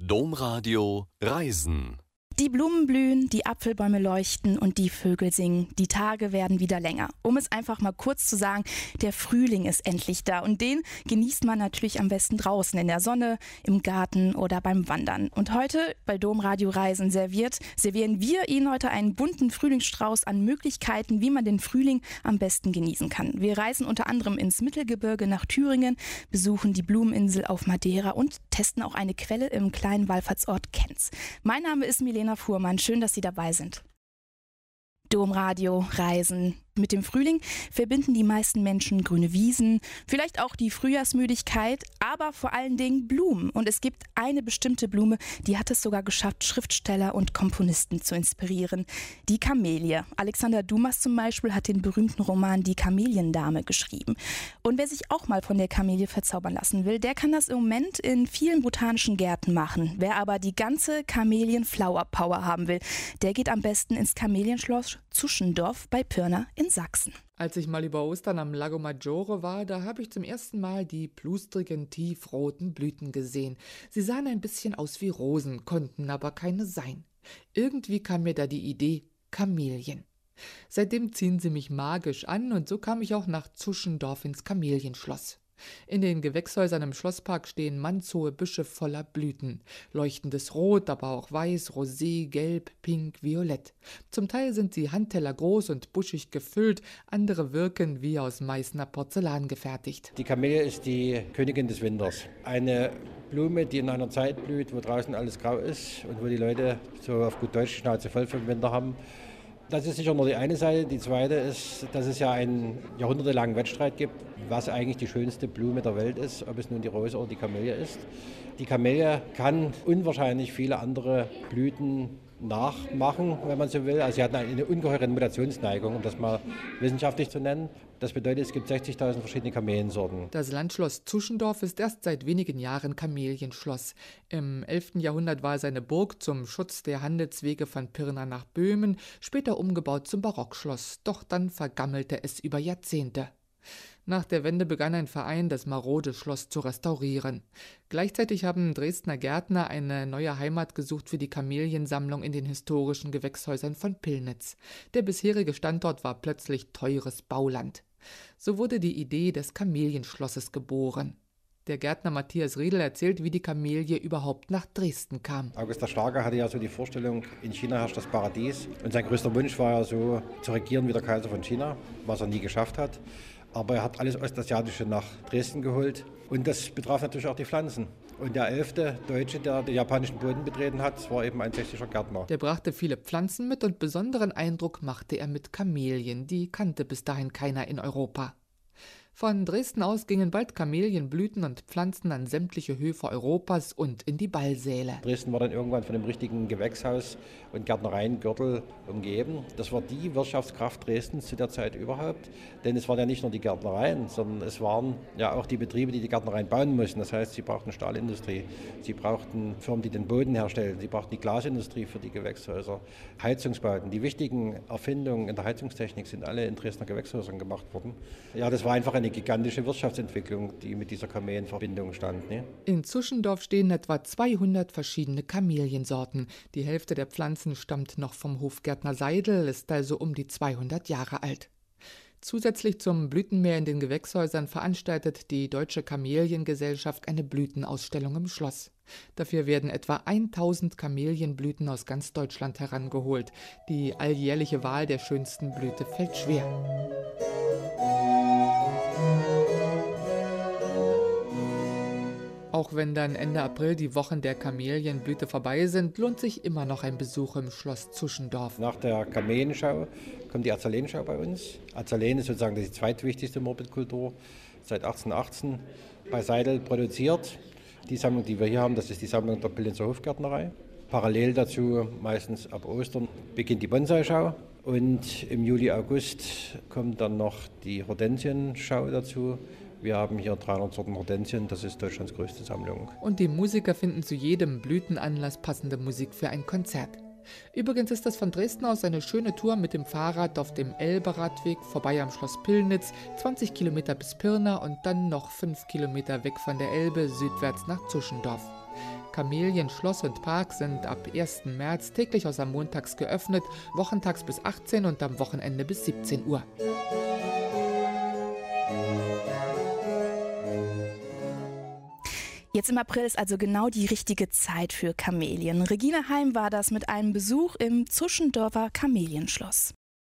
Domradio Reisen. Die Blumen blühen, die Apfelbäume leuchten und die Vögel singen. Die Tage werden wieder länger. Um es einfach mal kurz zu sagen, der Frühling ist endlich da und den genießt man natürlich am besten draußen in der Sonne, im Garten oder beim Wandern. Und heute bei Domradio Reisen servieren wir Ihnen heute einen bunten Frühlingsstrauß an Möglichkeiten, wie man den Frühling am besten genießen kann. Wir reisen unter anderem ins Mittelgebirge nach Thüringen, besuchen die Blumeninsel auf Madeira und testen auch eine Quelle im kleinen Wallfahrtsort Kenz. Mein Name ist Milena Fuhrmann, schön, dass Sie dabei sind. Domradio Reisen. Mit dem Frühling verbinden die meisten Menschen grüne Wiesen, vielleicht auch die Frühjahrsmüdigkeit, aber vor allen Dingen Blumen. Und es gibt eine bestimmte Blume, die hat es sogar geschafft, Schriftsteller und Komponisten zu inspirieren. Die Kamelie. Alexander Dumas zum Beispiel hat den berühmten Roman Die Kameliendame geschrieben. Und wer sich auch mal von der Kamelie verzaubern lassen will, der kann das im Moment in vielen botanischen Gärten machen. Wer aber die ganze Kamelien-Flower-Power haben will, der geht am besten ins Kamelienschloss Zuschendorf bei Pirna in Sachsen. Als ich mal über Ostern am Lago Maggiore war, da habe ich zum ersten Mal die plustrigen, tiefroten Blüten gesehen. Sie sahen ein bisschen aus wie Rosen, konnten aber keine sein. Irgendwie kam mir da die Idee, Kamelien. Seitdem ziehen sie mich magisch an und so kam ich auch nach Zuschendorf ins Kamelienschloss. In den Gewächshäusern im Schlosspark stehen mannshohe Büsche voller Blüten. Leuchtendes Rot, aber auch Weiß, Rosé, Gelb, Pink, Violett. Zum Teil sind sie handtellergroß und buschig gefüllt, andere wirken wie aus Meißner Porzellan gefertigt. Die Kamelie ist die Königin des Winters. Eine Blume, die in einer Zeit blüht, wo draußen alles grau ist und wo die Leute so auf gut Deutsch Schnauze voll vom Winter haben. Das ist sicher nur die eine Seite. Die zweite ist, dass es ja einen jahrhundertelangen Wettstreit gibt, was eigentlich die schönste Blume der Welt ist, ob es nun die Rose oder die Kamelie ist. Die Kamelie kann unwahrscheinlich viele andere Blüten nachmachen, wenn man so will. Also sie hat eine ungeheure Mutationsneigung, um das mal wissenschaftlich zu nennen. Das bedeutet, es gibt 60.000 verschiedene Kameliensorten. Das Landschloss Zuschendorf ist erst seit wenigen Jahren Kamelienschloss. Im 11. Jahrhundert war es eine Burg zum Schutz der Handelswege von Pirna nach Böhmen, später umgebaut zum Barockschloss. Doch dann vergammelte es über Jahrzehnte. Nach der Wende begann ein Verein, das marode Schloss zu restaurieren. Gleichzeitig haben Dresdner Gärtner eine neue Heimat gesucht für die Kameliensammlung in den historischen Gewächshäusern von Pillnitz. Der bisherige Standort war plötzlich teures Bauland. So wurde die Idee des Kamelienschlosses geboren. Der Gärtner Matthias Riedel erzählt, wie die Kamelie überhaupt nach Dresden kam. August der Starke hatte ja so die Vorstellung, in China herrscht das Paradies. Und sein größter Wunsch war ja so, zu regieren wie der Kaiser von China, was er nie geschafft hat. Aber er hat alles Ostasiatische nach Dresden geholt. Und das betraf natürlich auch die Pflanzen. Und der 11. Deutsche, der den japanischen Boden betreten hat, war eben ein sächsischer Gärtner. Der brachte viele Pflanzen mit und besonderen Eindruck machte er mit Kamelien. Die kannte bis dahin keiner in Europa. Von Dresden aus gingen bald Kamelienblüten und Pflanzen an sämtliche Höfe Europas und in die Ballsäle. Dresden war dann irgendwann von einem richtigen Gewächshaus- und Gärtnereiengürtel umgeben. Das war die Wirtschaftskraft Dresdens zu der Zeit überhaupt. Denn es waren ja nicht nur die Gärtnereien, sondern es waren ja auch die Betriebe, die die Gärtnereien bauen mussten. Das heißt, sie brauchten Stahlindustrie, sie brauchten Firmen, die den Boden herstellen, sie brauchten die Glasindustrie für die Gewächshäuser, Heizungsbauten. Die wichtigen Erfindungen in der Heizungstechnik sind alle in Dresdner Gewächshäusern gemacht worden. Ja, das war einfach eine gigantische Wirtschaftsentwicklung, die mit dieser Kamelienverbindung stand. Ne? In Zuschendorf stehen etwa 200 verschiedene Kameliensorten. Die Hälfte der Pflanzen stammt noch vom Hofgärtner Seidel, ist also um die 200 Jahre alt. Zusätzlich zum Blütenmeer in den Gewächshäusern veranstaltet die Deutsche Kameliengesellschaft eine Blütenausstellung im Schloss. Dafür werden etwa 1000 Kamelienblüten aus ganz Deutschland herangeholt. Die alljährliche Wahl der schönsten Blüte fällt schwer. Auch wenn dann Ende April die Wochen der Kamelienblüte vorbei sind, lohnt sich immer noch ein Besuch im Schloss Zuschendorf. Nach der Kamelienschau kommt die Azalenschau bei uns. Azaleen ist sozusagen die zweitwichtigste Morbidkultur, seit 1818 bei Seidel produziert. Die Sammlung, die wir hier haben, das ist die Sammlung der Pillnitzer Hofgärtnerei. Parallel dazu, meistens ab Ostern, beginnt die Bonsai-Schau. Und im Juli, August kommt dann noch die Hortensienschau dazu. Wir haben hier 300 Sorten Hortensien, das ist Deutschlands größte Sammlung. Und die Musiker finden zu jedem Blütenanlass passende Musik für ein Konzert. Übrigens ist das von Dresden aus eine schöne Tour mit dem Fahrrad auf dem Elberadweg vorbei am Schloss Pillnitz, 20 Kilometer bis Pirna und dann noch 5 Kilometer weg von der Elbe südwärts nach Zuschendorf. Kamelienschloss und Park sind ab 1. März täglich außer montags geöffnet, wochentags bis 18 und am Wochenende bis 17 Uhr. Jetzt im April ist also genau die richtige Zeit für Kamelien. Regina Heim war das mit einem Besuch im Zuschendorfer Kamelienschloss.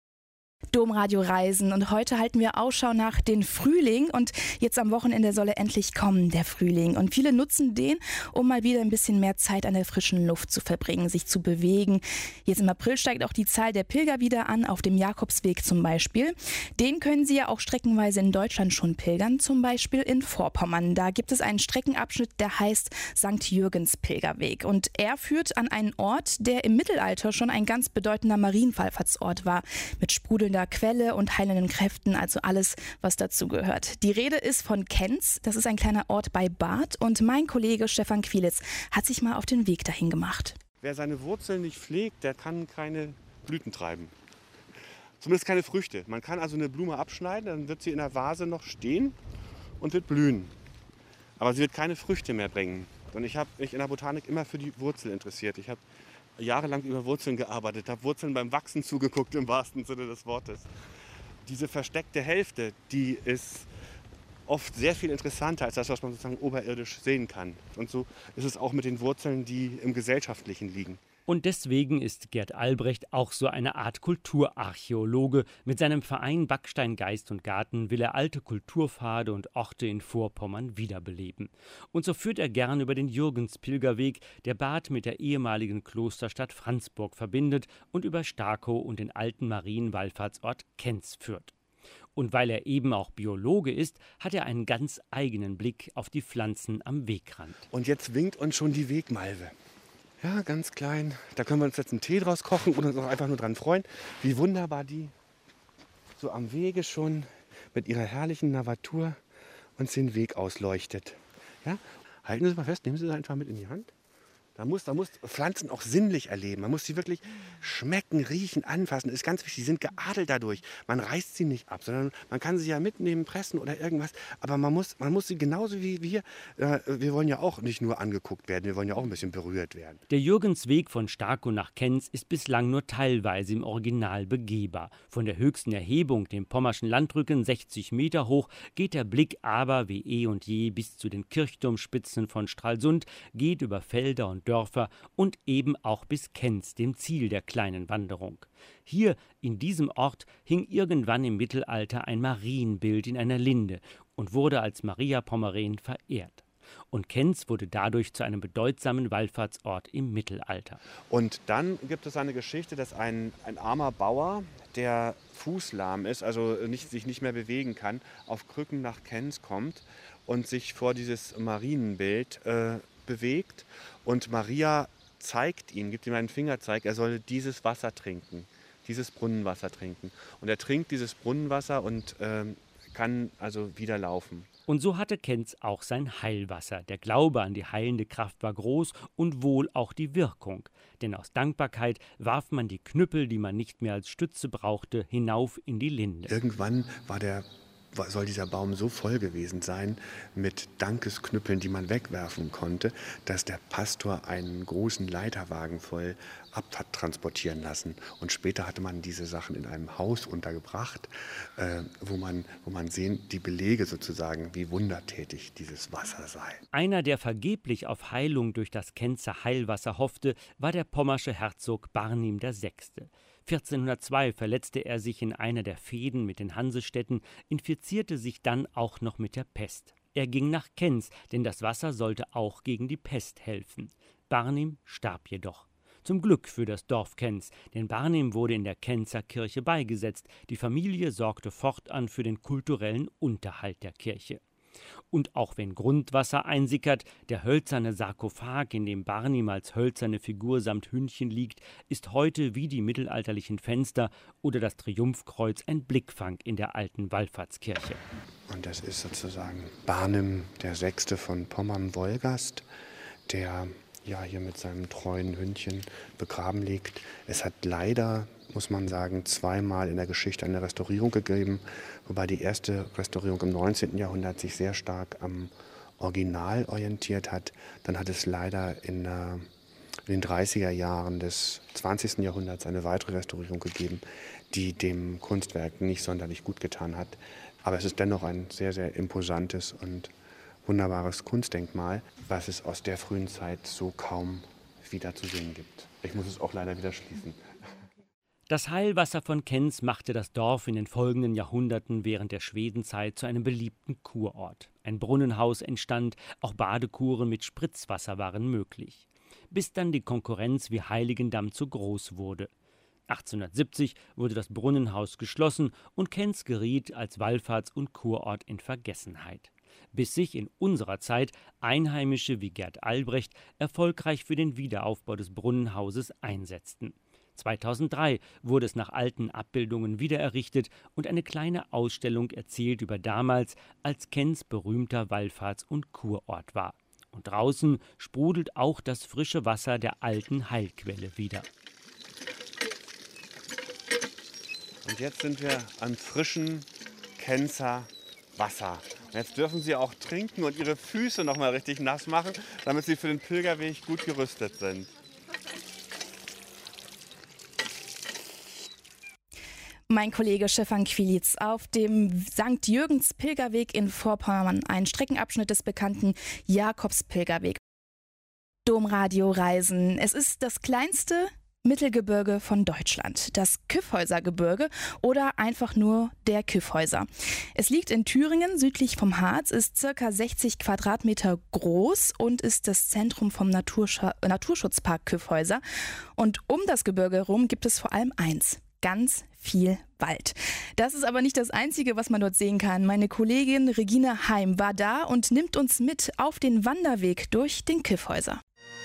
Domradio Reisen und heute halten wir Ausschau nach den Frühling und jetzt am Wochenende soll er endlich kommen, der Frühling. Und viele nutzen den, um mal wieder ein bisschen mehr Zeit an der frischen Luft zu verbringen, sich zu bewegen. Jetzt im April steigt auch die Zahl der Pilger wieder an, auf dem Jakobsweg zum Beispiel. Den können Sie ja auch streckenweise in Deutschland schon pilgern, zum Beispiel in Vorpommern. Da gibt es einen Streckenabschnitt, der heißt St. Jürgens Pilgerweg. Und er führt an einen Ort, der im Mittelalter schon ein ganz bedeutender Marienwallfahrtsort war, mit sprudelnder Quelle und heilenden Kräften, also alles, was dazu gehört. Die Rede ist von Kenz, das ist ein kleiner Ort bei Barth und mein Kollege Stefan Quilitz hat sich mal auf den Weg dahin gemacht. Wer seine Wurzeln nicht pflegt, der kann keine Blüten treiben. Zumindest keine Früchte. Man kann also eine Blume abschneiden, dann wird sie in der Vase noch stehen und wird blühen. Aber sie wird keine Früchte mehr bringen. Und ich habe mich in der Botanik immer für die Wurzel interessiert. Ich habe jahrelang über Wurzeln gearbeitet, habe Wurzeln beim Wachsen zugeguckt, im wahrsten Sinne des Wortes. Diese versteckte Hälfte, die ist oft sehr viel interessanter als das, was man sozusagen oberirdisch sehen kann. Und so ist es auch mit den Wurzeln, die im Gesellschaftlichen liegen. Und deswegen ist Gerd Albrecht auch so eine Art Kulturarchäologe. Mit seinem Verein Backstein, Geist und Garten will er alte Kulturpfade und Orte in Vorpommern wiederbeleben. Und so führt er gern über den Jürgenspilgerweg, der Barth mit der ehemaligen Klosterstadt Franzburg verbindet und über Starkow und den alten Marienwallfahrtsort Kenz führt. Und weil er eben auch Biologe ist, hat er einen ganz eigenen Blick auf die Pflanzen am Wegrand. Und jetzt winkt uns schon die Wegmalve. Ja, ganz klein. Da können wir uns jetzt einen Tee draus kochen und uns auch einfach nur dran freuen, wie wunderbar die so am Wege schon mit ihrer herrlichen Navatur uns den Weg ausleuchtet. Ja? Halten Sie es mal fest, nehmen Sie es einfach mit in die Hand. Man muss Pflanzen auch sinnlich erleben. Man muss sie wirklich schmecken, riechen, anfassen. Das ist ganz wichtig. Sie sind geadelt dadurch. Man reißt sie nicht ab, sondern man kann sie ja mitnehmen, pressen oder irgendwas. Aber man muss sie genauso wie wir. Wir wollen ja auch nicht nur angeguckt werden, wir wollen ja auch ein bisschen berührt werden. Der Jürgensweg von Starkow nach Kenz ist bislang nur teilweise im Original begehbar. Von der höchsten Erhebung, dem Pommerschen Landrücken, 60 Meter hoch, geht der Blick aber wie eh und je bis zu den Kirchturmspitzen von Stralsund, geht über Felder und Dörfer und eben auch bis Kenz, dem Ziel der kleinen Wanderung. Hier, in diesem Ort, hing irgendwann im Mittelalter ein Marienbild in einer Linde und wurde als Maria Pommerén verehrt. Und Kenz wurde dadurch zu einem bedeutsamen Wallfahrtsort im Mittelalter. Und dann gibt es eine Geschichte, dass ein armer Bauer, der fußlahm ist, also sich nicht mehr bewegen kann, auf Krücken nach Kenz kommt und sich vor dieses Marienbild bewegt. Und Maria zeigt ihm, gibt ihm einen Fingerzeig, er solle dieses Wasser trinken, dieses Brunnenwasser trinken. Und er trinkt dieses Brunnenwasser und kann also wieder laufen. Und so hatte Kenz auch sein Heilwasser. Der Glaube an die heilende Kraft war groß und wohl auch die Wirkung. Denn aus Dankbarkeit warf man die Knüppel, die man nicht mehr als Stütze brauchte, hinauf in die Linde. Irgendwann soll dieser Baum so voll gewesen sein mit Dankesknüppeln, die man wegwerfen konnte, dass der Pastor einen großen Leiterwagen voll Abt hat transportieren lassen. Und später hatte man diese Sachen in einem Haus untergebracht, wo man sehen, die Belege sozusagen, wie wundertätig dieses Wasser sei. Einer, der vergeblich auf Heilung durch das Kenzer Heilwasser hoffte, war der pommersche Herzog Barnim VI. 1402 verletzte er sich in einer der Fehden mit den Hansestädten, infizierte sich dann auch noch mit der Pest. Er ging nach Kenz, denn das Wasser sollte auch gegen die Pest helfen. Barnim starb jedoch. Zum Glück für das Dorf Kenz, denn Barnim wurde in der Kenzer Kirche beigesetzt. Die Familie sorgte fortan für den kulturellen Unterhalt der Kirche. Und auch wenn Grundwasser einsickert, der hölzerne Sarkophag, in dem Barnim als hölzerne Figur samt Hündchen liegt, ist heute wie die mittelalterlichen Fenster oder das Triumphkreuz ein Blickfang in der alten Wallfahrtskirche. Und das ist sozusagen Barnim VI. Von Pommern-Wolgast, der hier mit seinem treuen Hündchen begraben liegt. Es hat leider, muss man sagen, zweimal in der Geschichte eine Restaurierung gegeben, wobei die erste Restaurierung im 19. Jahrhundert sich sehr stark am original orientiert hat, dann hat es leider in den 30er Jahren des 20. Jahrhunderts eine weitere Restaurierung gegeben, die dem Kunstwerk nicht sonderlich gut getan hat. Aber es ist dennoch ein sehr, sehr imposantes und wunderbares Kunstdenkmal, was es aus der frühen Zeit so kaum wieder zu sehen gibt. Ich muss es auch leider wieder schließen. Das Heilwasser von Kenz machte das Dorf in den folgenden Jahrhunderten während der Schwedenzeit zu einem beliebten Kurort. Ein Brunnenhaus entstand, auch Badekuren mit Spritzwasser waren möglich. Bis dann die Konkurrenz wie Heiligendamm zu groß wurde. 1870 wurde das Brunnenhaus geschlossen und Kenz geriet als Wallfahrts- und Kurort in Vergessenheit. Bis sich in unserer Zeit Einheimische wie Gerd Albrecht erfolgreich für den Wiederaufbau des Brunnenhauses einsetzten. 2003 wurde es nach alten Abbildungen wiedererrichtet und eine kleine Ausstellung erzählt über damals, als Kenz berühmter Wallfahrts- und Kurort war. Und draußen sprudelt auch das frische Wasser der alten Heilquelle wieder. Und jetzt sind wir am frischen Kenzer Wasser. Und jetzt dürfen Sie auch trinken und Ihre Füße noch mal richtig nass machen, damit Sie für den Pilgerweg gut gerüstet sind. Mein Kollege Stefan Quilitz auf dem St. Jürgens Pilgerweg in Vorpommern, ein Streckenabschnitt des bekannten Jakobspilgerweg. Domradio Reisen. Es ist das kleinste Mittelgebirge von Deutschland, das Kyffhäusergebirge oder einfach nur der Kyffhäuser. Es liegt in Thüringen, südlich vom Harz, ist ca. 60 Quadratmeter groß und ist das Zentrum vom Naturschutzpark Kyffhäuser. Und um das Gebirge herum gibt es vor allem eins: ganz viel Wald. Das ist aber nicht das Einzige, was man dort sehen kann. Meine Kollegin Regina Heim war da und nimmt uns mit auf den Wanderweg durch den Kyffhäuser.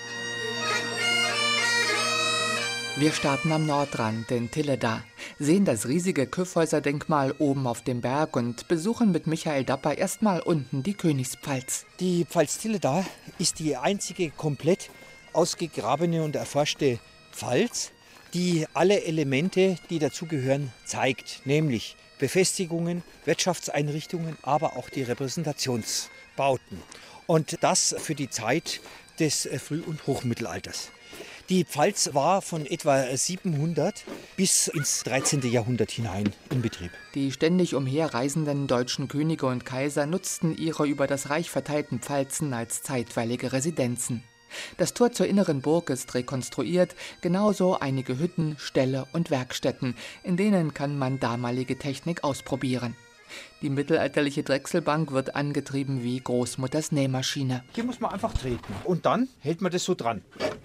Wir starten am Nordrand in Tilleda, sehen das riesige Kyffhäuser-Denkmal oben auf dem Berg und besuchen mit Michael Dapper erstmal unten die Königspfalz. Die Pfalz Tilleda ist die einzige komplett ausgegrabene und erforschte Pfalz, die alle Elemente, die dazugehören, zeigt, nämlich Befestigungen, Wirtschaftseinrichtungen, aber auch die Repräsentationsbauten. Und das für die Zeit des Früh- und Hochmittelalters. Die Pfalz war von etwa 700 bis ins 13. Jahrhundert hinein in Betrieb. Die ständig umherreisenden deutschen Könige und Kaiser nutzten ihre über das Reich verteilten Pfalzen als zeitweilige Residenzen. Das Tor zur inneren Burg ist rekonstruiert, genauso einige Hütten, Ställe und Werkstätten, in denen kann man damalige Technik ausprobieren. Die mittelalterliche Drechselbank wird angetrieben wie Großmutters Nähmaschine. Hier muss man einfach treten und dann hält man das so dran.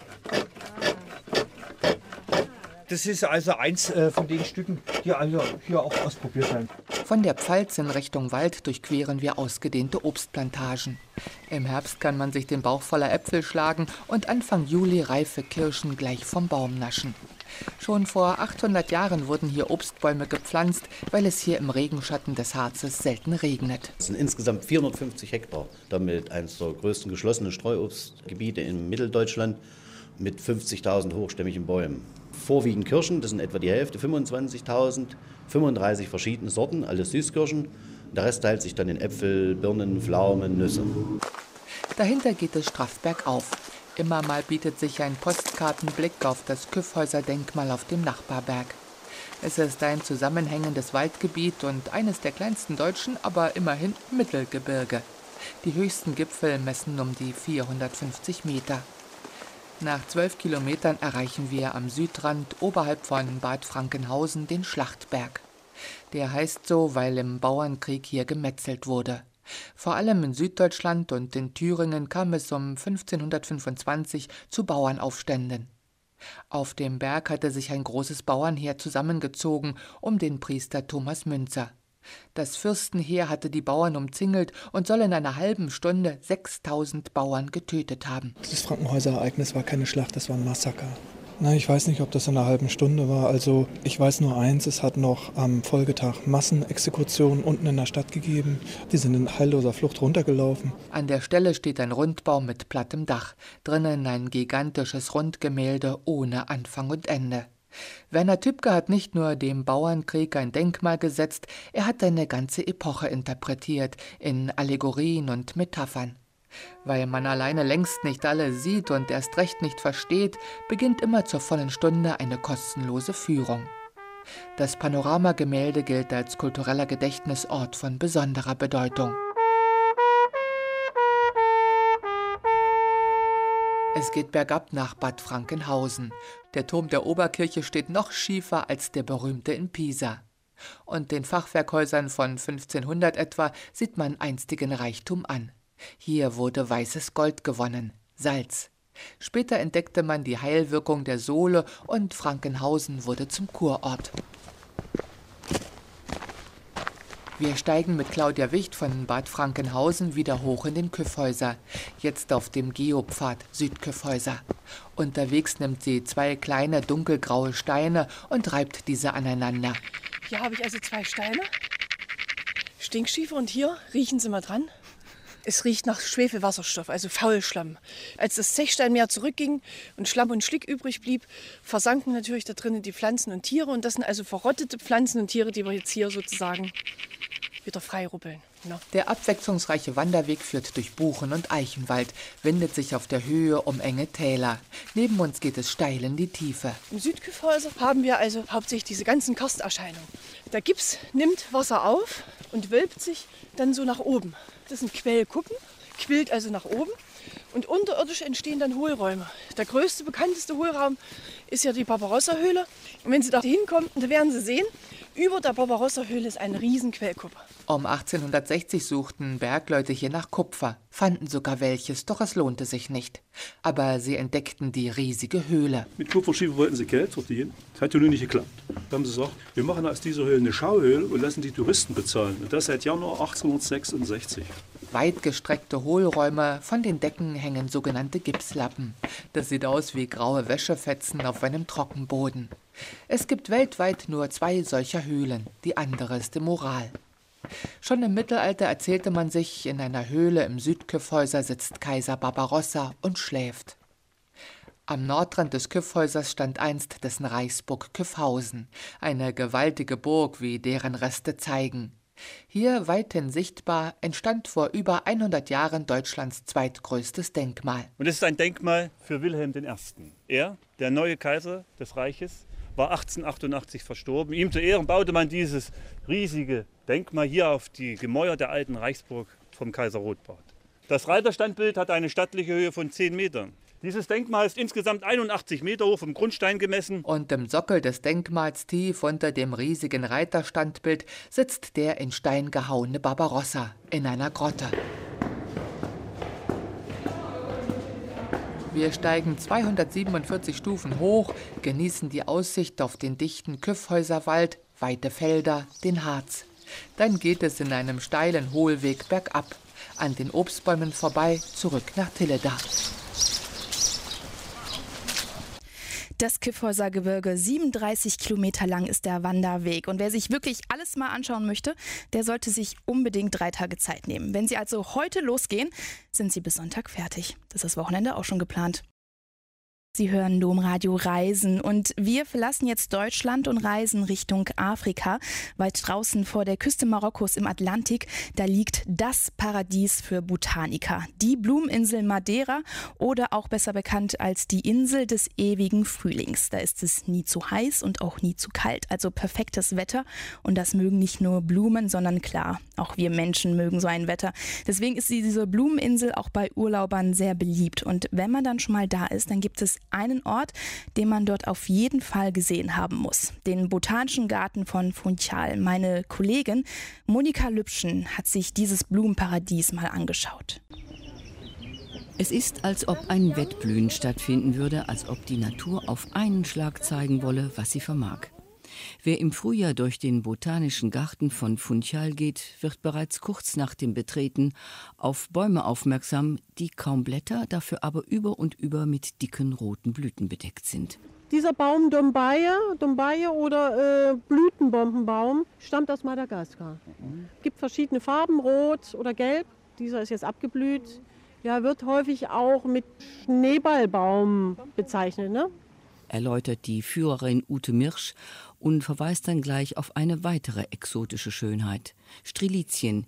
Das ist also eins von den Stücken, die also hier auch ausprobiert werden. Von der Pfalz in Richtung Wald durchqueren wir ausgedehnte Obstplantagen. Im Herbst kann man sich den Bauch voller Äpfel schlagen und Anfang Juli reife Kirschen gleich vom Baum naschen. Schon vor 800 Jahren wurden hier Obstbäume gepflanzt, weil es hier im Regenschatten des Harzes selten regnet. Es sind insgesamt 450 Hektar, damit eines der größten geschlossenen Streuobstgebiete in Mitteldeutschland mit 50.000 hochstämmigen Bäumen. Vorwiegend Kirschen, das sind etwa die Hälfte, 25.000, 35 verschiedene Sorten, alles Süßkirschen. Der Rest teilt sich dann in Äpfel, Birnen, Pflaumen, Nüsse. Dahinter geht es straff bergauf. Immer mal bietet sich ein Postkartenblick auf das Kyffhäuser-Denkmal auf dem Nachbarberg. Es ist ein zusammenhängendes Waldgebiet und eines der kleinsten deutschen, aber immerhin Mittelgebirge. Die höchsten Gipfel messen um die 450 Meter. Nach 12 Kilometern erreichen wir am Südrand oberhalb von Bad Frankenhausen den Schlachtberg. Der heißt so, weil im Bauernkrieg hier gemetzelt wurde. Vor allem in Süddeutschland und in Thüringen kam es um 1525 zu Bauernaufständen. Auf dem Berg hatte sich ein großes Bauernheer zusammengezogen um den Priester Thomas Münzer. Das Fürstenheer hatte die Bauern umzingelt und soll in einer halben Stunde 6.000 Bauern getötet haben. Das Frankenhäuser-Ereignis war keine Schlacht, das war ein Massaker. Ich weiß nicht, ob das in einer halben Stunde war. Also ich weiß nur eins, es hat noch am Folgetag Massenexekutionen unten in der Stadt gegeben. Die sind in heilloser Flucht runtergelaufen. An der Stelle steht ein Rundbau mit plattem Dach. Drinnen ein gigantisches Rundgemälde ohne Anfang und Ende. Werner Tübke hat nicht nur dem Bauernkrieg ein Denkmal gesetzt, er hat eine ganze Epoche interpretiert in Allegorien und Metaphern. Weil man alleine längst nicht alle sieht und erst recht nicht versteht, beginnt immer zur vollen Stunde eine kostenlose Führung. Das Panoramagemälde gilt als kultureller Gedächtnisort von besonderer Bedeutung. Es geht bergab nach Bad Frankenhausen. Der Turm der Oberkirche steht noch schiefer als der berühmte in Pisa. Und den Fachwerkhäusern von 1500 etwa sieht man einstigen Reichtum an. Hier wurde weißes Gold gewonnen, Salz. Später entdeckte man die Heilwirkung der Sohle und Frankenhausen wurde zum Kurort. Wir steigen mit Claudia Wicht von Bad Frankenhausen wieder hoch in den Kyffhäuser, jetzt auf dem Geopfad Südkyffhäuser. Unterwegs nimmt sie 2 kleine dunkelgraue Steine und reibt diese aneinander. Hier habe ich also 2 Steine, Stinkschiefer, und hier riechen Sie mal dran. Es riecht nach Schwefelwasserstoff, also Faulschlamm. Als das Zechsteinmeer zurückging und Schlamm und Schlick übrig blieb, versanken natürlich da drinnen die Pflanzen und Tiere. Und das sind also verrottete Pflanzen und Tiere, die wir jetzt hier sozusagen wieder frei ruppeln. Ja. Der abwechslungsreiche Wanderweg führt durch Buchen- und Eichenwald, windet sich auf der Höhe um enge Täler. Neben uns geht es steil in die Tiefe. Im Südkyffhäuser haben wir also hauptsächlich diese ganzen Karsterscheinungen. Der Gips nimmt Wasser auf und wölbt sich dann so nach oben. Das sind Quellkuppen, quillt also nach oben. Und unterirdisch entstehen dann Hohlräume. Der größte, bekannteste Hohlraum ist ja die Barbarossa-Höhle. Und wenn Sie da hinkommen, da werden Sie sehen, über der Barbarossa-Höhle ist eine riesen Quellkuppe. Um 1860 suchten Bergleute hier nach Kupfer, fanden sogar welches, doch es lohnte sich nicht. Aber sie entdeckten die riesige Höhle. Mit Kupferschiefer wollten sie Geld verdienen. Das hat ja nur nicht geklappt. Da haben sie gesagt, wir machen aus dieser Höhle eine Schauhöhle und lassen die Touristen bezahlen. Und das seit Januar 1866. Weitgestreckte Hohlräume, von den Decken hängen sogenannte Gipslappen. Das sieht aus wie graue Wäschefetzen auf einem Trockenboden. Es gibt weltweit nur 2 solcher Höhlen, die andere ist im Ural. Schon im Mittelalter erzählte man sich, in einer Höhle im Südkyffhäuser sitzt Kaiser Barbarossa und schläft. Am Nordrand des Kyffhäusers stand einst dessen Reichsburg Kyffhausen, eine gewaltige Burg, wie deren Reste zeigen. Hier weithin sichtbar entstand vor über 100 Jahren Deutschlands zweitgrößtes Denkmal. Und es ist ein Denkmal für Wilhelm I. Er, der neue Kaiser des Reiches, war 1888 verstorben. Ihm zu Ehren baute man dieses riesige Denkmal hier auf die Gemäuer der alten Reichsburg vom Kaiser Rotbart. Das Reiterstandbild hat eine stattliche Höhe von 10 Metern. Dieses Denkmal ist insgesamt 81 Meter hoch vom Grundstein gemessen. Und im Sockel des Denkmals tief unter dem riesigen Reiterstandbild sitzt der in Stein gehauene Barbarossa in einer Grotte. Wir steigen 247 Stufen hoch, genießen die Aussicht auf den dichten Kyffhäuserwald, weite Felder, den Harz. Dann geht es in einem steilen Hohlweg bergab, an den Obstbäumen vorbei, zurück nach Tilleda. Das Kyffhäusergebirge, 37 Kilometer lang ist der Wanderweg. Und wer sich wirklich alles mal anschauen möchte, der sollte sich unbedingt 3 Tage Zeit nehmen. Wenn Sie also heute losgehen, sind Sie bis Sonntag fertig. Das ist das Wochenende auch schon geplant. Sie hören Domradio Reisen und wir verlassen jetzt Deutschland und reisen Richtung Afrika. Weit draußen vor der Küste Marokkos im Atlantik, da liegt das Paradies für Botaniker. Die Blumeninsel Madeira oder auch besser bekannt als die Insel des ewigen Frühlings. Da ist es nie zu heiß und auch nie zu kalt, also perfektes Wetter. Und das mögen nicht nur Blumen, sondern klar, auch wir Menschen mögen so ein Wetter. Deswegen ist diese Blumeninsel auch bei Urlaubern sehr beliebt. Und wenn man dann schon mal da ist, dann gibt es einen Ort, den man dort auf jeden Fall gesehen haben muss. Den Botanischen Garten von Funchal. Meine Kollegin Monika Lübschen hat sich dieses Blumenparadies mal angeschaut. Es ist, als ob ein Wettblühen stattfinden würde, als ob die Natur auf einen Schlag zeigen wolle, was sie vermag. Wer im Frühjahr durch den Botanischen Garten von Funchal geht, wird bereits kurz nach dem Betreten auf Bäume aufmerksam, die kaum Blätter, dafür aber über und über mit dicken roten Blüten bedeckt sind. Dieser Baum Dombaye oder Blütenbombenbaum stammt aus Madagaskar. Gibt verschiedene Farben, rot oder gelb. Dieser ist jetzt abgeblüht. Ja, wird häufig auch mit Schneeballbaum bezeichnet, ne? Erläutert die Führerin Ute Mirsch und verweist dann gleich auf eine weitere exotische Schönheit. Strelizien,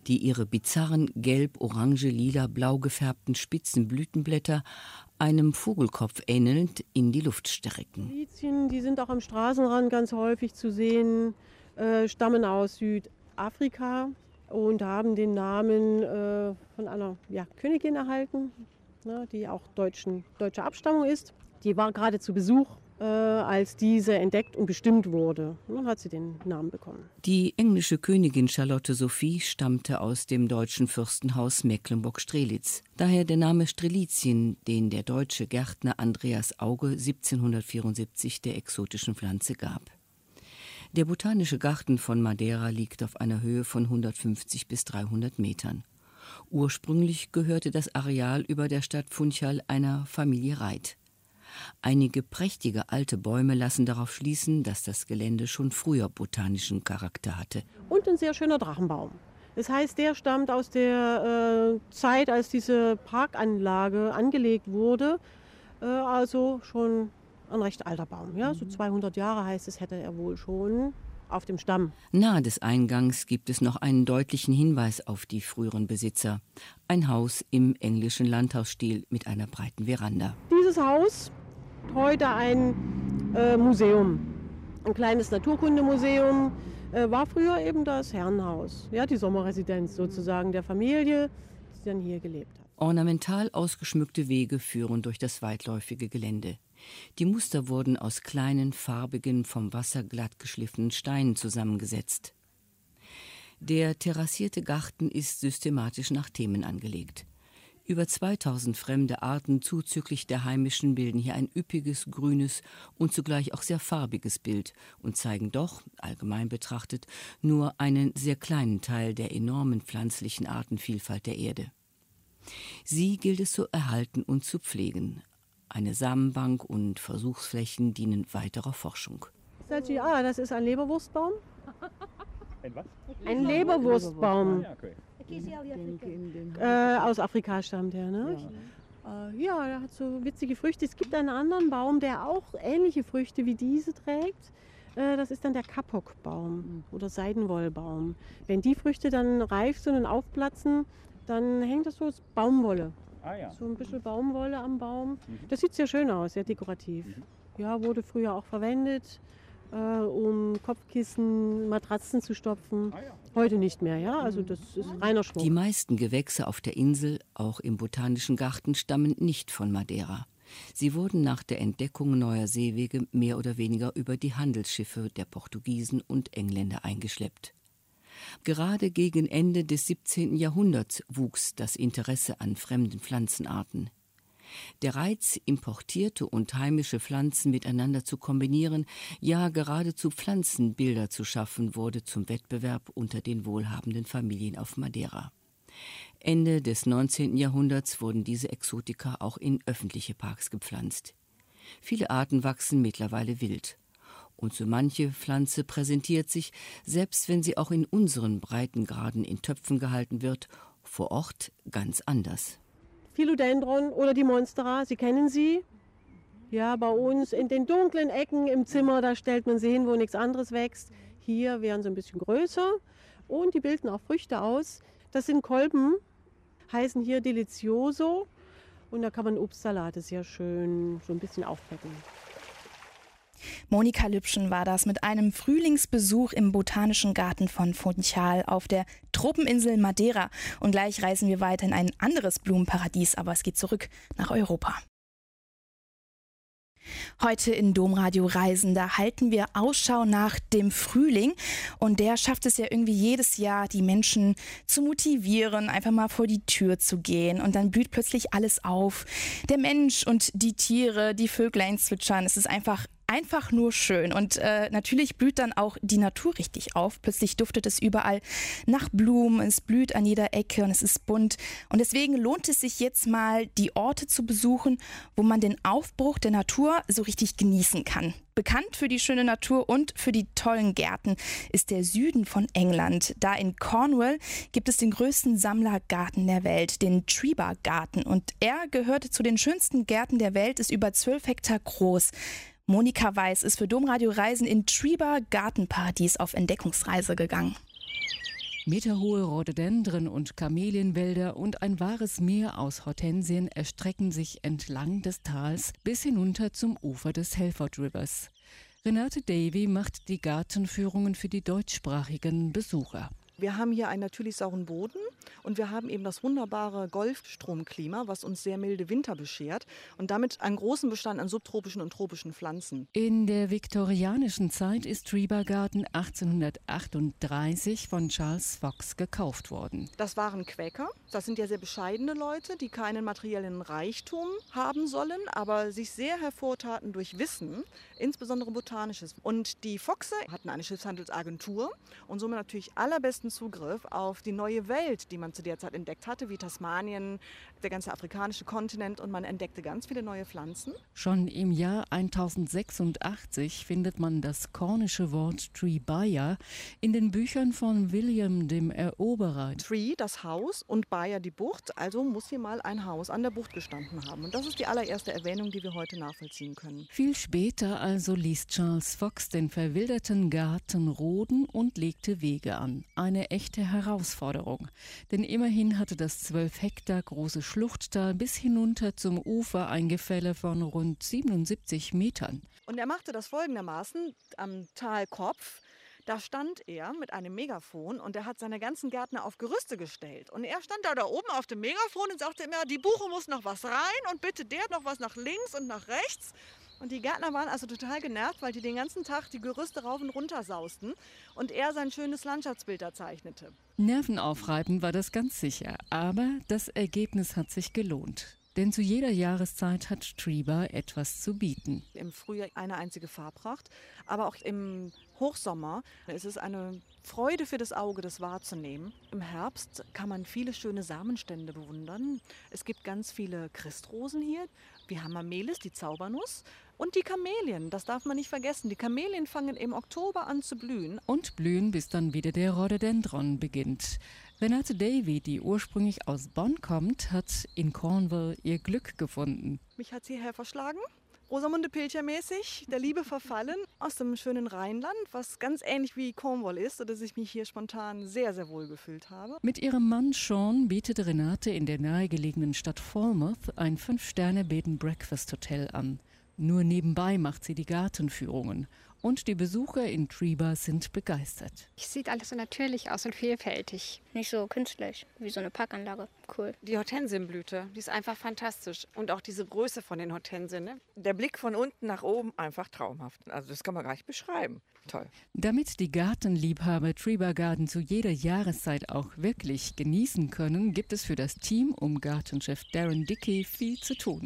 die ihre bizarren gelb, orange, lila, blau gefärbten spitzen Blütenblätter einem Vogelkopf ähnelnd in die Luft strecken. Strelizien, die sind auch am Straßenrand ganz häufig zu sehen, stammen aus Südafrika und haben den Namen von einer Königin erhalten, die auch deutscher Abstammung ist. Die war gerade zu Besuch, als diese entdeckt und bestimmt wurde. Und dann hat sie den Namen bekommen. Die englische Königin Charlotte Sophie stammte aus dem deutschen Fürstenhaus Mecklenburg-Strelitz. Daher der Name Strelizien, den der deutsche Gärtner Andreas Auge 1774 der exotischen Pflanze gab. Der Botanische Garten von Madeira liegt auf einer Höhe von 150 bis 300 Metern. Ursprünglich gehörte das Areal über der Stadt Funchal einer Familie Reit. Einige prächtige alte Bäume lassen darauf schließen, dass das Gelände schon früher botanischen Charakter hatte. Und ein sehr schöner Drachenbaum. Das heißt, der stammt aus der Zeit, als diese Parkanlage angelegt wurde. Also schon ein recht alter Baum. Ja? So 200 Jahre heißt es, hätte er wohl schon auf dem Stamm. Nahe des Eingangs gibt es noch einen deutlichen Hinweis auf die früheren Besitzer. Ein Haus im englischen Landhausstil mit einer breiten Veranda. Dieses Haus, heute ein Museum, ein kleines Naturkundemuseum, war früher eben das Herrenhaus, ja, die Sommerresidenz sozusagen der Familie, die dann hier gelebt hat. Ornamental ausgeschmückte Wege führen durch das weitläufige Gelände. Die Muster wurden aus kleinen, farbigen, vom Wasser glatt geschliffenen Steinen zusammengesetzt. Der terrassierte Garten ist systematisch nach Themen angelegt. Über 2000 fremde Arten zuzüglich der heimischen bilden hier ein üppiges, grünes und zugleich auch sehr farbiges Bild und zeigen doch, allgemein betrachtet, nur einen sehr kleinen Teil der enormen pflanzlichen Artenvielfalt der Erde. Sie gilt es zu erhalten und zu pflegen. Eine Samenbank und Versuchsflächen dienen weiterer Forschung. Das ist ein Leberwurstbaum. Ein was? Ein Leberwurstbaum. Okay. Aus Afrika stammt er, ne? Ja, der hat so witzige Früchte. Es gibt einen anderen Baum, der auch ähnliche Früchte wie diese trägt. Das ist dann der Kapokbaum oder Seidenwollbaum. Wenn die Früchte dann reif sind und aufplatzen, dann hängt das so als Baumwolle. So ein bisschen Baumwolle am Baum. Das sieht sehr schön aus, sehr dekorativ. Ja, wurde früher auch verwendet, um Kopfkissen, Matratzen zu stopfen. Heute nicht mehr, ja. Also das ist reiner Schmuck. Die meisten Gewächse auf der Insel, auch im Botanischen Garten, stammen nicht von Madeira. Sie wurden nach der Entdeckung neuer Seewege mehr oder weniger über die Handelsschiffe der Portugiesen und Engländer eingeschleppt. Gerade gegen Ende des 17. Jahrhunderts wuchs das Interesse an fremden Pflanzenarten. Der Reiz, importierte und heimische Pflanzen miteinander zu kombinieren, ja geradezu Pflanzenbilder zu schaffen, wurde zum Wettbewerb unter den wohlhabenden Familien auf Madeira. Ende des 19. Jahrhunderts wurden diese Exotika auch in öffentliche Parks gepflanzt. Viele Arten wachsen mittlerweile wild. Und so manche Pflanze präsentiert sich, selbst wenn sie auch in unseren Breitengraden in Töpfen gehalten wird, vor Ort ganz anders. Philodendron oder die Monstera, Sie kennen sie? Ja, bei uns in den dunklen Ecken im Zimmer, da stellt man sie hin, wo nichts anderes wächst. Hier wären sie ein bisschen größer und die bilden auch Früchte aus. Das sind Kolben, heißen hier Delicioso und da kann man Obstsalate sehr schön so ein bisschen aufpeppen. Monika Lübschen war das mit einem Frühlingsbesuch im Botanischen Garten von Funchal auf der Tropeninsel Madeira. Und gleich reisen wir weiter in ein anderes Blumenparadies, aber es geht zurück nach Europa. Heute in Domradio Reisen, da halten wir Ausschau nach dem Frühling und der schafft es ja irgendwie jedes Jahr, die Menschen zu motivieren, einfach mal vor die Tür zu gehen und dann blüht plötzlich alles auf. Der Mensch und die Tiere, die Vöglein zwitschern, es ist einfach nur schön und natürlich blüht dann auch die Natur richtig auf. Plötzlich duftet es überall nach Blumen, es blüht an jeder Ecke und es ist bunt. Und deswegen lohnt es sich jetzt mal, die Orte zu besuchen, wo man den Aufbruch der Natur so richtig genießen kann. Bekannt für die schöne Natur und für die tollen Gärten ist der Süden von England. Da in Cornwall gibt es den größten Sammlergarten der Welt, den Trebar Garten. Und er gehört zu den schönsten Gärten der Welt, ist über 12 Hektar groß. Monika Weiß ist für Domradio Reisen in Trebar Gartenparadies auf Entdeckungsreise gegangen. Meterhohe Rhododendren und Kamelienwälder und ein wahres Meer aus Hortensien erstrecken sich entlang des Tals bis hinunter zum Ufer des Halford Rivers. Renate Davy macht die Gartenführungen für die deutschsprachigen Besucher. Wir haben hier einen natürlich sauren Boden und wir haben eben das wunderbare Golfstromklima, was uns sehr milde Winter beschert und damit einen großen Bestand an subtropischen und tropischen Pflanzen. In der viktorianischen Zeit ist Tree-Bar Garden 1838 von Charles Fox gekauft worden. Das waren Quäker. Das sind ja sehr bescheidene Leute, die keinen materiellen Reichtum haben sollen, aber sich sehr hervortaten durch Wissen, insbesondere Botanisches. Und die Foxe hatten eine Schiffshandelsagentur und somit natürlich allerbesten Zugriff auf die neue Welt, die man zu der Zeit entdeckt hatte, wie Tasmanien, der ganze afrikanische Kontinent, und man entdeckte ganz viele neue Pflanzen. Schon im Jahr 1086 findet man das kornische Wort Tree-Baya in den Büchern von William dem Eroberer. Tree, das Haus, und Baya, die Bucht, also muss hier mal ein Haus an der Bucht gestanden haben. Und das ist die allererste Erwähnung, die wir heute nachvollziehen können. Viel später also ließ Charles Fox den verwilderten Garten roden und legte Wege an. Eine echte Herausforderung, denn immerhin hatte das 12 Hektar große Schluchttal bis hinunter zum Ufer ein Gefälle von rund 77 Metern. Und er machte das folgendermaßen: am Talkopf, da stand er mit einem Megafon und er hat seine ganzen Gärtner auf Gerüste gestellt. Und er stand da oben auf dem Megafon und sagte immer, die Buche muss noch was rein und bitte der noch was nach links und nach rechts. Und die Gärtner waren also total genervt, weil die den ganzen Tag die Gerüste rauf und runter sausten und er sein schönes Landschaftsbild da zeichnete. Nervenaufreibend war das ganz sicher, aber das Ergebnis hat sich gelohnt. Denn zu jeder Jahreszeit hat Tree-Bar etwas zu bieten. Im Frühjahr eine einzige Farbpracht, aber auch im Hochsommer ist es eine Freude für das Auge, das wahrzunehmen. Im Herbst kann man viele schöne Samenstände bewundern. Es gibt ganz viele Christrosen hier. Wir haben Amelis, die Zaubernuss, und die Kamelien. Das darf man nicht vergessen. Die Kamelien fangen im Oktober an zu blühen. Und blühen, bis dann wieder der Rhododendron beginnt. Renate Davy, die ursprünglich aus Bonn kommt, hat in Cornwall ihr Glück gefunden. Mich hat hierher verschlagen. Rosamunde Pilcher-mäßig, der Liebe verfallen, aus dem schönen Rheinland, was ganz ähnlich wie Cornwall ist, sodass ich mich hier spontan sehr, sehr wohl gefühlt habe. Mit ihrem Mann Sean bietet Renate in der nahegelegenen Stadt Falmouth ein 5-Sterne-Bed-and-Breakfast-Hotel an. Nur nebenbei macht sie die Gartenführungen. Und die Besucher in Tree-Bar sind begeistert. Es sieht alles so natürlich aus und vielfältig. Nicht so künstlich, wie so eine Parkanlage. Cool. Die Hortensienblüte, die ist einfach fantastisch. Und auch diese Größe von den Hortensien. Ne? Der Blick von unten nach oben, einfach traumhaft. Also das kann man gar nicht beschreiben. Toll. Damit die Gartenliebhaber Tree-Bar Garden zu jeder Jahreszeit auch wirklich genießen können, gibt es für das Team um Gartenchef Darren Dickey viel zu tun.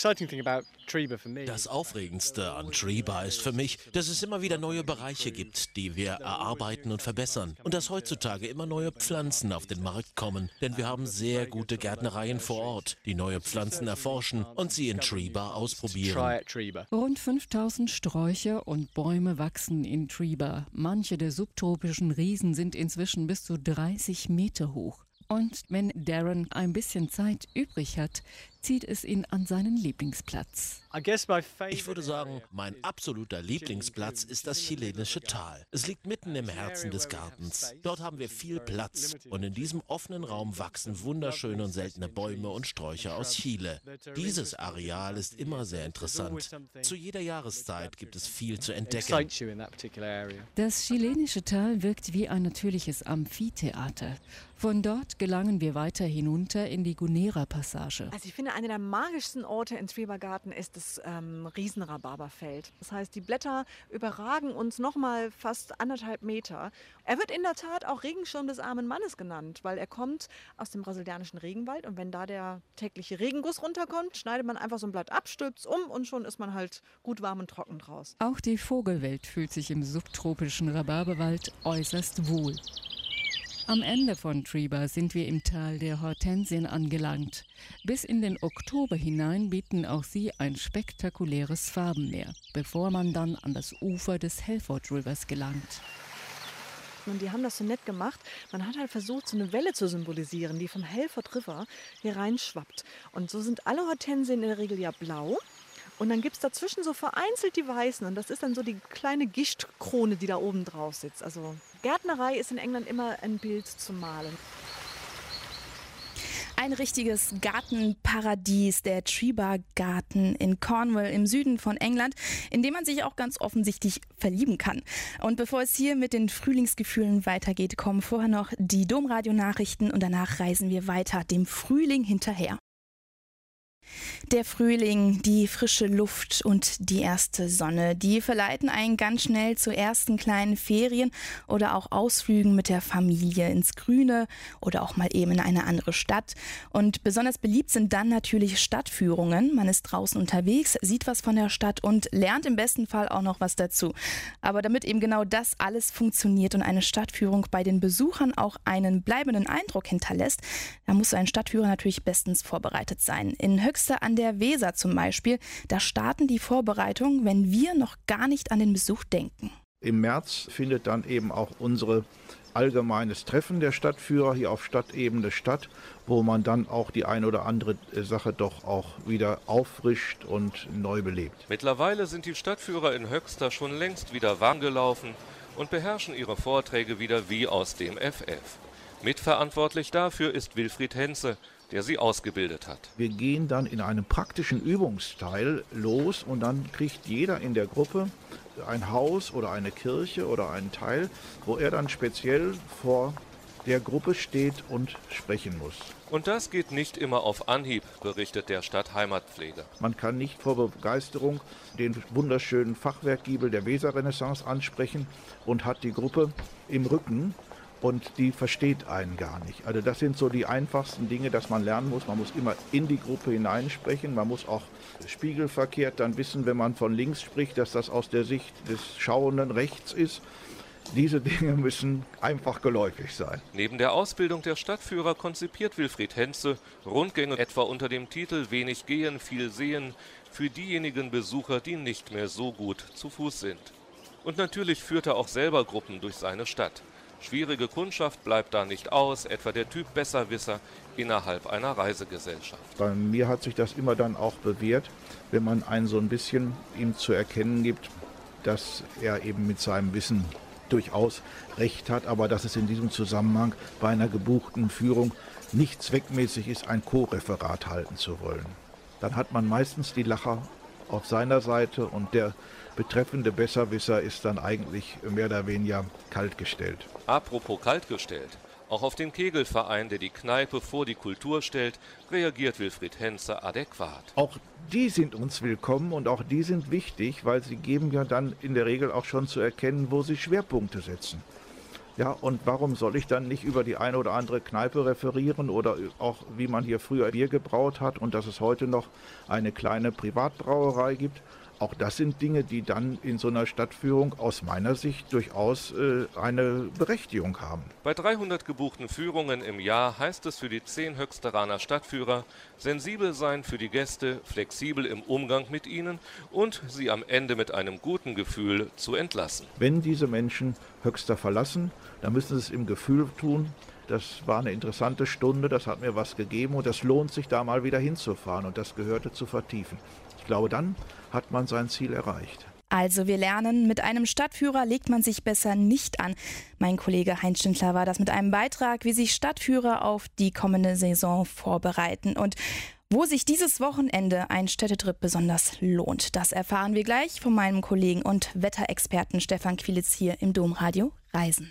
Das Aufregendste an Tree-Bar ist für mich, dass es immer wieder neue Bereiche gibt, die wir erarbeiten und verbessern. Und dass heutzutage immer neue Pflanzen auf den Markt kommen. Denn wir haben sehr gute Gärtnereien vor Ort, die neue Pflanzen erforschen und sie in Tree-Bar ausprobieren. Rund 5000 Sträucher und Bäume wachsen in Tree-Bar. Manche der subtropischen Riesen sind inzwischen bis zu 30 Meter hoch. Und wenn Darren ein bisschen Zeit übrig hat, zieht es ihn an seinen Lieblingsplatz. Ich würde sagen, mein absoluter Lieblingsplatz ist das chilenische Tal. Es liegt mitten im Herzen des Gartens. Dort haben wir viel Platz und in diesem offenen Raum wachsen wunderschöne und seltene Bäume und Sträucher aus Chile. Dieses Areal ist immer sehr interessant. Zu jeder Jahreszeit gibt es viel zu entdecken. Das chilenische Tal wirkt wie ein natürliches Amphitheater. Von dort gelangen wir weiter hinunter in die Gunera-Passage. Also ich finde, einer der magischsten Orte in Tree-Bar Garden ist das Riesenrhabarberfeld. Das heißt, die Blätter überragen uns noch mal fast 1,5 Meter. Er wird in der Tat auch Regenschirm des armen Mannes genannt, weil er kommt aus dem brasilianischen Regenwald und wenn da der tägliche Regenguss runterkommt, schneidet man einfach so ein Blatt ab, stülpt es um und schon ist man halt gut warm und trocken draus. Auch die Vogelwelt fühlt sich im subtropischen Rhabarberwald äußerst wohl. Am Ende von Tree-Bar sind wir im Tal der Hortensien angelangt. Bis in den Oktober hinein bieten auch sie ein spektakuläres Farbenmeer, bevor man dann an das Ufer des Halford Rivers gelangt. Und die haben das so nett gemacht. Man hat halt versucht, so eine Welle zu symbolisieren, die vom Halford River hier reinschwappt. Und so sind alle Hortensien in der Regel ja blau. Und dann gibt es dazwischen so vereinzelt die Weißen. Und das ist dann so die kleine Gischtkrone, die da oben drauf sitzt. Also Gärtnerei ist in England immer ein Bild zu malen. Ein richtiges Gartenparadies, der Trebar Garten in Cornwall im Süden von England, in dem man sich auch ganz offensichtlich verlieben kann. Und bevor es hier mit den Frühlingsgefühlen weitergeht, kommen vorher noch die Domradio-Nachrichten und danach reisen wir weiter dem Frühling hinterher. Der Frühling, die frische Luft und die erste Sonne, die verleiten einen ganz schnell zu ersten kleinen Ferien oder auch Ausflügen mit der Familie ins Grüne oder auch mal eben in eine andere Stadt. Und besonders beliebt sind dann natürlich Stadtführungen. Man ist draußen unterwegs, sieht was von der Stadt und lernt im besten Fall auch noch was dazu. Aber damit eben genau das alles funktioniert und eine Stadtführung bei den Besuchern auch einen bleibenden Eindruck hinterlässt, da muss so ein Stadtführer natürlich bestens vorbereitet sein. In Höxter an der Weser zum Beispiel, da starten die Vorbereitungen, wenn wir noch gar nicht an den Besuch denken. Im März findet dann eben auch unser allgemeines Treffen der Stadtführer hier auf Stadtebene statt, wo man dann auch die ein oder andere Sache doch auch wieder auffrischt und neu belebt. Mittlerweile sind die Stadtführer in Höxter schon längst wieder warm gelaufen und beherrschen ihre Vorträge wieder wie aus dem FF. Mitverantwortlich dafür ist Wilfried Henze, der sie ausgebildet hat. Wir gehen dann in einem praktischen Übungsteil los und dann kriegt jeder in der Gruppe ein Haus oder eine Kirche oder einen Teil, wo er dann speziell vor der Gruppe steht und sprechen muss. Und das geht nicht immer auf Anhieb, berichtet der Stadtheimatpfleger. Man kann nicht vor Begeisterung den wunderschönen Fachwerkgiebel der Weserrenaissance ansprechen und hat die Gruppe im Rücken. Und die versteht einen gar nicht. Also das sind so die einfachsten Dinge, dass man lernen muss. Man muss immer in die Gruppe hineinsprechen. Man muss auch spiegelverkehrt dann wissen, wenn man von links spricht, dass das aus der Sicht des Schauenden rechts ist. Diese Dinge müssen einfach geläufig sein. Neben der Ausbildung der Stadtführer konzipiert Wilfried Henze Rundgänge etwa unter dem Titel Wenig gehen, viel sehen für diejenigen Besucher, die nicht mehr so gut zu Fuß sind. Und natürlich führt er auch selber Gruppen durch seine Stadt. Schwierige Kundschaft bleibt da nicht aus, etwa der Typ Besserwisser innerhalb einer Reisegesellschaft. Bei mir hat sich das immer dann auch bewährt, wenn man einen so ein bisschen ihm zu erkennen gibt, dass er eben mit seinem Wissen durchaus recht hat, aber dass es in diesem Zusammenhang bei einer gebuchten Führung nicht zweckmäßig ist, ein Co-Referat halten zu wollen. Dann hat man meistens die Lacher auf seiner Seite und der betreffende Besserwisser ist dann eigentlich mehr oder weniger kaltgestellt. Apropos kaltgestellt. Auch auf den Kegelverein, der die Kneipe vor die Kultur stellt, reagiert Wilfried Henze adäquat. Auch die sind uns willkommen und auch die sind wichtig, weil sie geben ja dann in der Regel auch schon zu erkennen, wo sie Schwerpunkte setzen. Ja, und warum soll ich dann nicht über die eine oder andere Kneipe referieren oder auch, wie man hier früher Bier gebraut hat und dass es heute noch eine kleine Privatbrauerei gibt? Auch das sind Dinge, die dann in so einer Stadtführung aus meiner Sicht durchaus eine Berechtigung haben. Bei 300 gebuchten Führungen im Jahr heißt es für die 10 Höxteraner Stadtführer, sensibel sein für die Gäste, flexibel im Umgang mit ihnen und sie am Ende mit einem guten Gefühl zu entlassen. Wenn diese Menschen Höxter verlassen, dann müssen sie es im Gefühl tun. Das war eine interessante Stunde, das hat mir was gegeben und das lohnt sich, da mal wieder hinzufahren und das gehörte zu vertiefen. Ich glaube, dann hat man sein Ziel erreicht. Also wir lernen, mit einem Stadtführer legt man sich besser nicht an. Mein Kollege Heinz Schindler war das mit einem Beitrag, wie sich Stadtführer auf die kommende Saison vorbereiten und wo sich dieses Wochenende ein Städtetrip besonders lohnt. Das erfahren wir gleich von meinem Kollegen und Wetterexperten Stefan Quilitz hier im Domradio Reisen.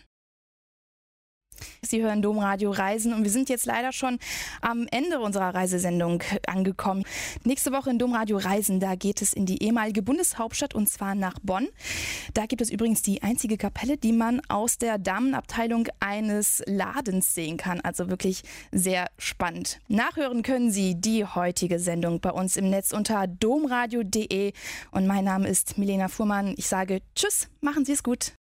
Sie hören Domradio Reisen und wir sind jetzt leider schon am Ende unserer Reisesendung angekommen. Nächste Woche in Domradio Reisen, da geht es in die ehemalige Bundeshauptstadt und zwar nach Bonn. Da gibt es übrigens die einzige Kapelle, die man aus der Damenabteilung eines Ladens sehen kann. Also wirklich sehr spannend. Nachhören können Sie die heutige Sendung bei uns im Netz unter domradio.de und mein Name ist Milena Fuhrmann. Ich sage Tschüss, machen Sie es gut.